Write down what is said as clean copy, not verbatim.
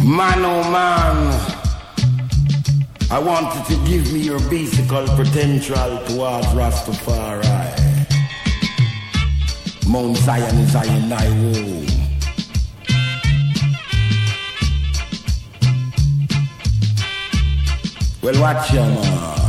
Man, oh man, I want you to give me your physical potential towards Rastafari. Mount Zion is Zion, I will. Well, watch ya, man.